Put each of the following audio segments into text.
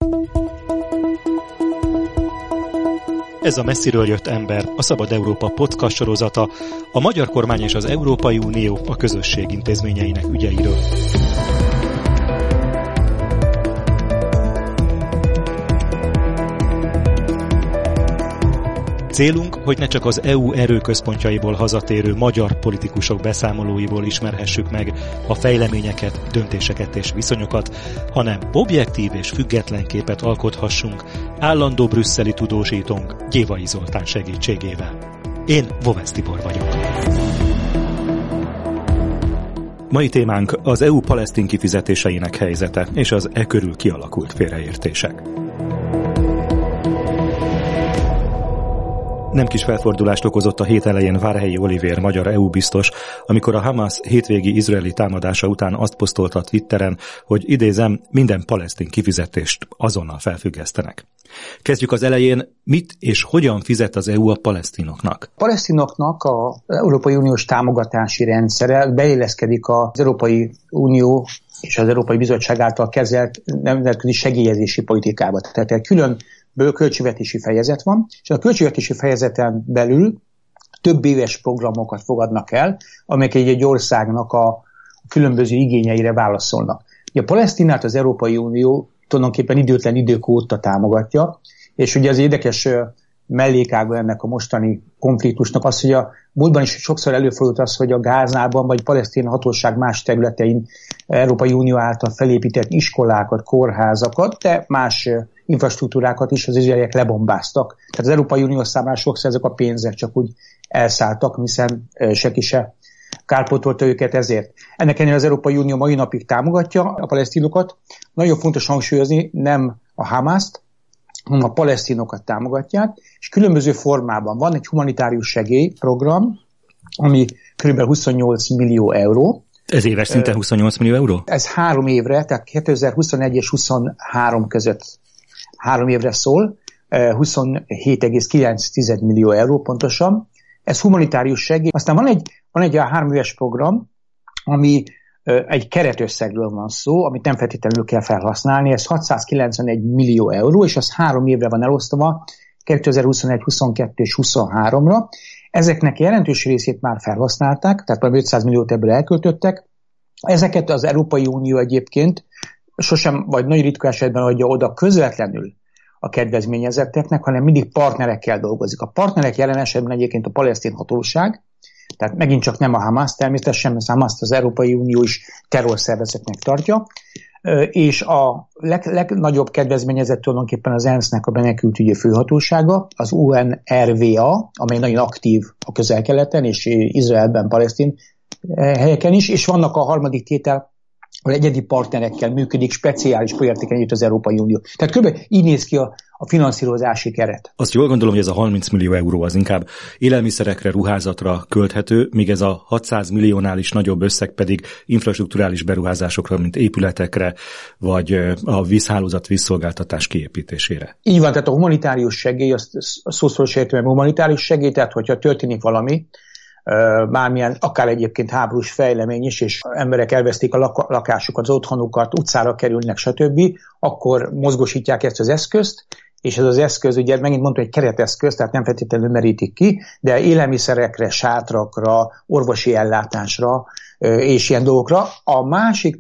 Ez a Messziről jött ember, a Szabad Európa podcast sorozata, a magyar kormány és az Európai Unió a közösség intézményeinek ügyeiről. Célunk, hogy ne csak az EU erőközpontjaiból hazatérő magyar politikusok beszámolóiból ismerhessük meg a fejleményeket, döntéseket és viszonyokat, hanem objektív és független képet alkothassunk állandó brüsszeli tudósítónk Gyévai Zoltán segítségével. Én Vovesz Tibor vagyok. Mai témánk az EU palesztin kifizetéseinek helyzete és az e körül kialakult félreértések. Nem kis felfordulást okozott a hét elején Várhelyi Olivér magyar EU biztos, amikor a Hamas hétvégi izraeli támadása után azt posztolta a Twitteren, hogy idézem, minden palesztin kifizetést azonnal felfüggesztenek. Kezdjük az elején, mit és hogyan fizet az EU a palesztinoknak? A palesztinoknak az Európai Uniós támogatási rendszere beilleszkedik az Európai Unió és az Európai Bizottság által kezelt nemzetközi segélyezési politikába. Tehát egy külön költségvetési fejezet van, és a költségvetési fejezeten belül több éves programokat fogadnak el, amelyek egy országnak a különböző igényeire válaszolnak. Ugye a Palesztinát az Európai Unió tulajdonképpen időtlen idők óta támogatja, és ugye az érdekes mellékága ennek a mostani konfliktusnak az, hogy a múltban is sokszor előfordult az, hogy a Gázában vagy palesztin hatóság más területein Európai Unió által felépített iskolákat, kórházakat, de más infrastruktúrákat is az izraeliek lebombáztak. Tehát az Európai Unió számára sokszor ezek a pénzek csak úgy elszálltak, hiszen senki se kárpótolta őket ezért. Ennek ellenére az Európai Unió mai napig támogatja a palesztinokat. Nagyon fontos hangsúlyozni, nem a Hamaszt, hanem a palesztinokat támogatják, és különböző formában van egy humanitárius segélyprogram, ami kb. 28 millió euró. Ez éves szinten 28 millió euró? Ez 3 évre, tehát 2021 és 23 között 3 évre szól, 27,9 millió euró pontosan. Ez humanitárius segély. Aztán van egy 3 éves program, ami egy keretösszegről van szó, amit nem feltétlenül kell felhasználni, ez 691 millió euró, és az 3 évre van elosztva, 2021, 22 és 23-ra. Ezeknek jelentős részét már felhasználták, tehát valami 500 milliót ebből elköltöttek. Ezeket az Európai Unió egyébként sosem, vagy nagyon ritka esetben adja oda közvetlenül a kedvezményezetteknek, hanem mindig partnerekkel dolgozik. A partnerek jelen esetben egyébként a palesztin hatóság, tehát megint csak nem a Hamas természetesen, mert Hamaszt az Európai Unió is terrorszervezetnek tartja, és a legnagyobb kedvezményezett tulajdonképpen az ENSZ-nek a menekültügyi főhatósága, az UNRWA, amely nagyon aktív a Közel-Keleten és Izraelben, palesztin helyeken is, és vannak a harmadik tétel, ahol egyedi partnerekkel működik, speciális projekteken együtt az Európai Unió. Tehát kb. Így néz ki a finanszírozási keret. Azt jól gondolom, hogy ez a 30 millió euró az inkább élelmiszerekre, ruházatra költhető, míg ez a 600 milliónál is nagyobb összeg pedig infrastrukturális beruházásokra, mint épületekre, vagy a vízhálózat vízszolgáltatás kiépítésére. Így van, tehát a humanitárius segély, azt szószoros értelemben humanitárius segély, tehát hogyha történik valami, bármilyen, akár egyébként háborús fejlemény is, és emberek elvesztik a lakásukat, az otthonukat, utcára kerülnek, stb., akkor mozgósítják ezt az eszközt, és ez az eszköz, ugye megint mondtam, egy kereteszköz, tehát nem feltétlenül merítik ki, de élelmiszerekre, sátrakra, orvosi ellátásra és ilyen dolgokra. A másik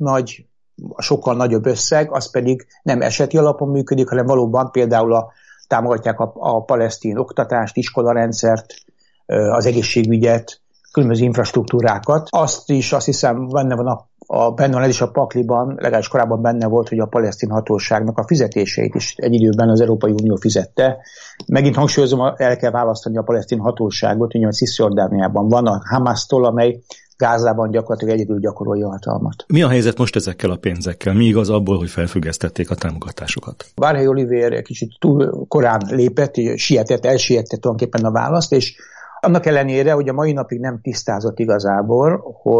sokkal nagyobb összeg, az pedig nem eseti alapon működik, hanem valóban például támogatják a palesztin oktatást, iskolarendszert, az egészségügyet, különböző infrastruktúrákat. Azt hiszem benne van ez is a pakliban, legalábbis korábban benne volt, hogy a palesztin hatóságnak a fizetéseit is egy időben az Európai Unió fizette. Megint hangsúlyozom, el kell választani a palesztin hatóságot, ugye a Cisjordániában van a Hamasztól, amely Gázában gyakorlatilag egyedül gyakorolja a hatalmat. Mi a helyzet most ezekkel a pénzekkel? Mi igaz abból, hogy felfüggesztették a támogatásokat? Várhelyi Olivér kicsit túl korán lépett, elsietett tulajdonképpen a választ, és annak ellenére, hogy a mai napig nem tisztázott igazából,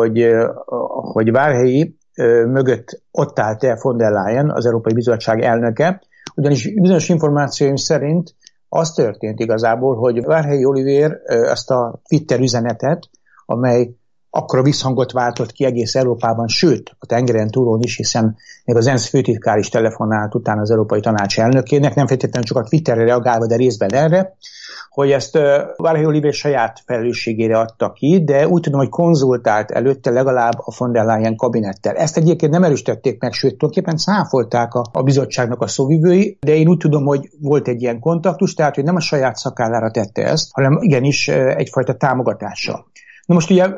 hogy Várhelyi mögött ott állt-e von der Leyen, az Európai Bizottság elnöke, ugyanis bizonyos információim szerint az történt igazából, hogy Várhelyi Olivér ezt a Twitter üzenetet, amely akkora visszhangot váltott ki egész Európában, sőt, a tengeren túlon is, hiszen még az ENSZ főtitkár is telefonált utána az Európai Tanács elnökének, nem feltétlenül csak a Twitterre reagálva, de részben erre, hogy ezt Várhelyi Olivér saját felelősségére adta ki, de úgy tudom, hogy konzultált előtte legalább a von der Leyen kabinettel. Ezt egyébként nem erősítették meg, sőt, tulajdonképpen cáfolták a bizottságnak a szóvivői, de én úgy tudom, hogy volt egy ilyen kontaktus, tehát hogy nem a saját szakállára tette ezt, hanem igenis egyfajta támogatással. Na most ugye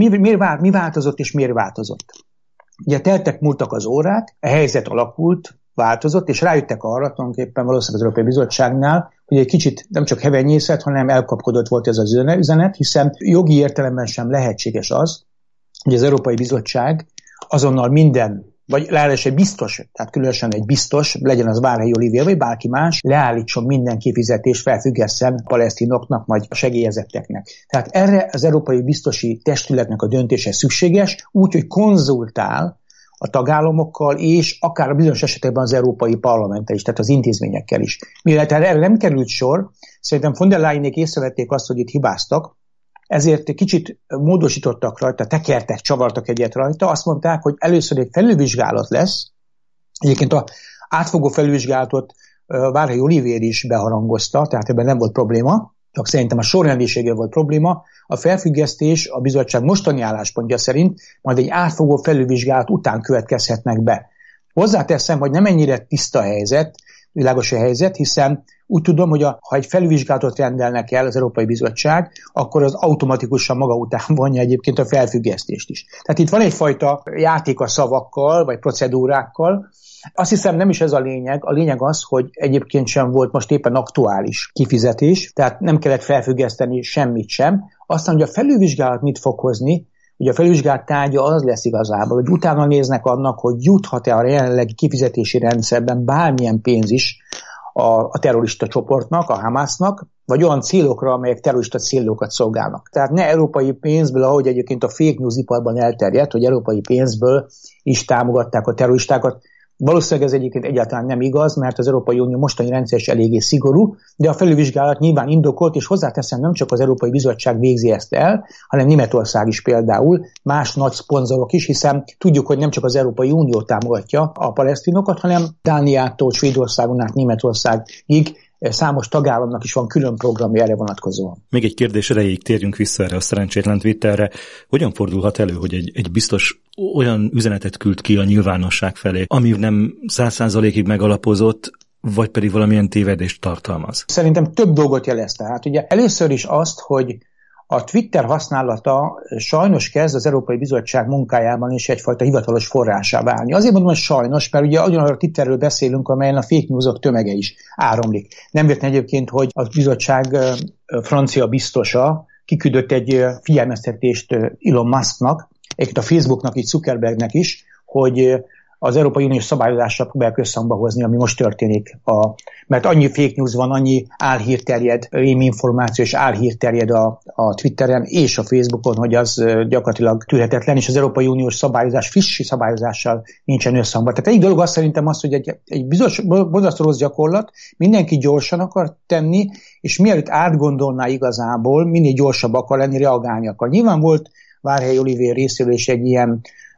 mi változott és miért változott? Ugye múltak az órák, a helyzet alakult, változott, és rájöttek arra tulajdonképpen valószínűleg az Európai Bizottságnál, hogy egy kicsit nem csak hevenyészet, hanem elkapkodott volt ez az üzenet, hiszen jogi értelemben sem lehetséges az, hogy az Európai Bizottság azonnal minden, vagy legalábbis egy biztos, tehát különösen egy biztos, legyen az Várhelyi Olivér, vagy bárki más, leállítson minden kifizetést, felfüggesszen a palesztinoknak, vagy a segélyezetteknek. Tehát erre az Európai Biztosi Testületnek a döntése szükséges, úgyhogy konzultál a tagállamokkal, és akár a bizonyos esetekben az Európai Parlamenttel is, tehát az intézményekkel is. Mivel erre nem került sor, szerintem von der Leyenék észrevették azt, hogy itt hibáztak, ezért kicsit módosítottak rajta, tekertek, csavartak egyet rajta, azt mondták, hogy először egy felülvizsgálat lesz, egyébként az átfogó felülvizsgálatot Várhelyi Olivér is beharangozta, tehát ebben nem volt probléma, csak szerintem a sorrendiséggel volt probléma. A felfüggesztés a bizottság mostani álláspontja szerint majd egy átfogó felülvizsgálat után következhetnek be. Hozzáteszem, hogy nem ennyire tiszta helyzet, világos a helyzet, hiszen úgy tudom, hogy ha egy felülvizsgálatot rendelnek el az Európai Bizottság, akkor az automatikusan maga után vonja egyébként a felfüggesztést is. Tehát itt van egyfajta játék a szavakkal, vagy procedúrákkal. Azt hiszem nem is ez a lényeg az, hogy egyébként sem volt most éppen aktuális kifizetés, tehát nem kellett felfüggeszteni semmit sem. Aztán, hogy a felülvizsgálat mit fog hozni, ugye a felülvizsgálat tárgya az lesz igazából, hogy utána néznek annak, hogy juthat-e a jelenlegi kifizetési rendszerben bármilyen pénz is a terrorista csoportnak, a Hamásznak, vagy olyan célokra, amelyek terrorista célokat szolgálnak. Tehát ne európai pénzből, ahogy egyébként a fake news iparban elterjedt, hogy európai pénzből is támogatták a terroristákat. Valószínűleg ez egyébként egyáltalán nem igaz, mert az Európai Unió mostani rendszer is eléggé szigorú, de a felülvizsgálat nyilván indokolt, és hozzáteszem, nem csak az Európai Bizottság végzi ezt el, hanem Németország is például, más nagy szponzorok is, hiszen tudjuk, hogy nem csak az Európai Unió támogatja a palesztinokat, hanem Dániától, Svédországon át Németországig számos tagállamnak is van külön programja erre vonatkozóan. Még egy kérdés erejéig térjünk vissza erre a szerencsétlen Twitterre. Hogyan fordulhat elő, hogy egy biztos olyan üzenetet küld ki a nyilvánosság felé, ami nem 100%-ig megalapozott, vagy pedig valamilyen tévedést tartalmaz? Szerintem több dolgot jelez. Tehát ugye először is azt, hogy a Twitter használata sajnos kezd az Európai Bizottság munkájában is egyfajta hivatalos forrásá válni. Azért mondom, hogy sajnos, mert ugye ugyanarra a Twitterről beszélünk, amelyen a fake newsok tömege is áramlik. Nem véletlen egyébként, hogy a bizottság francia biztosa kiküldött egy figyelmeztetést Elon Musknak, egyébként a Facebooknak, így Zuckerbergnek is, hogy az Európai Uniós szabályozással próbálják összhangba hozni, ami most történik. Mert annyi fake news van, annyi álhír terjed, réminformáció és álhír terjed a Twitteren és a Facebookon, hogy az gyakorlatilag tűrhetetlen, és az Európai Uniós szabályozás, friss szabályozással nincsen összhangban. Tehát egy dolog azt szerintem az, hogy egy bizonyos borzasztó rossz gyakorlat, mindenki gyorsan akar tenni, és mielőtt átgondolná igazából, minél gyorsabb akar lenni, reagálni akar. Nyilván volt Várhelyi Olivér részéről is egy ilyen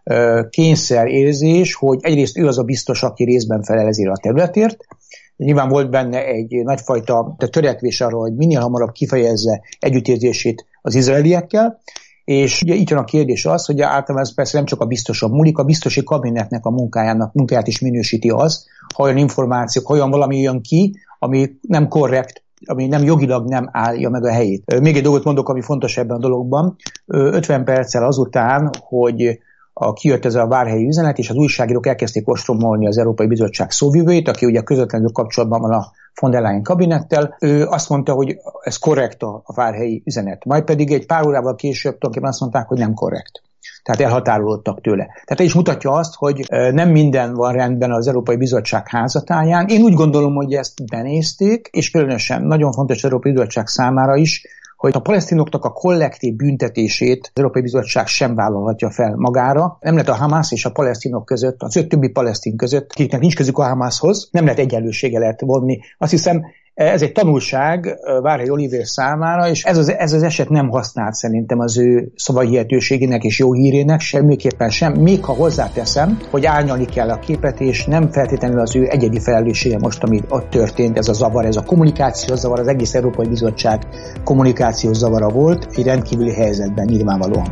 kényszerérzés, hogy egyrészt ő az a biztos, aki részben felel ezért a területért. Nyilván volt benne egy nagyfajta törekvés arra, hogy minél hamarabb kifejezze együttérzését az izraeliekkel, és ugye itt jön a kérdés az, hogy általában ez persze nem csak a biztoson múlik, a biztosi kabinetnek a munkáját is minősíti az, ha olyan információk, ha olyan valami jön ki, ami nem korrekt, ami nem jogilag nem állja meg a helyét. Még egy dolgot mondok, ami fontos ebben a dologban. 50 perccel azután, hogy kijött ez a várhelyi üzenet, és az újságírók elkezdték ostromolni az Európai Bizottság szóvivőjét, aki ugye közvetlenül kapcsolatban van a von der Leyen kabinettel. Ő azt mondta, hogy ez korrekt a várhelyi üzenet. Majd pedig egy pár órával később tulajdonképpen azt mondták, hogy nem korrekt. Tehát elhatárolódtak tőle. Tehát ez is mutatja azt, hogy nem minden van rendben az Európai Bizottság házatáján. Én úgy gondolom, hogy ezt benézték, és különösen nagyon fontos az Európai Bizottság számára is, hogy a palesztinoknak a kollektív büntetését az Európai Bizottság sem vállalhatja fel magára. Nem lehet a Hamász és a palesztinok között, az 5 többi palesztin között, akiknek nincs közük a Hamászhoz, nem lehet egyenlősége lehet vonni. Azt hiszem, Ez egy tanulság Várhelyi Olivér számára, és ez az eset nem használt szerintem az ő szavahihetőségének és jó hírének, semmiképpen sem, még ha hozzáteszem, hogy árnyalni kell a képet, és nem feltétlenül az ő egyedi felelőssége most, ami ott történt, ez a zavar, ez a kommunikációs zavar, az egész Európai Bizottság kommunikációs zavara volt, egy rendkívüli helyzetben nyilvánvalóan.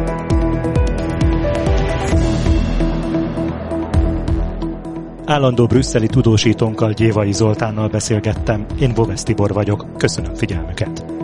Állandó brüsszeli tudósítónkkal, Gyévai Zoltánnal beszélgettem. Én Bovesz Tibor vagyok. Köszönöm figyelmüket.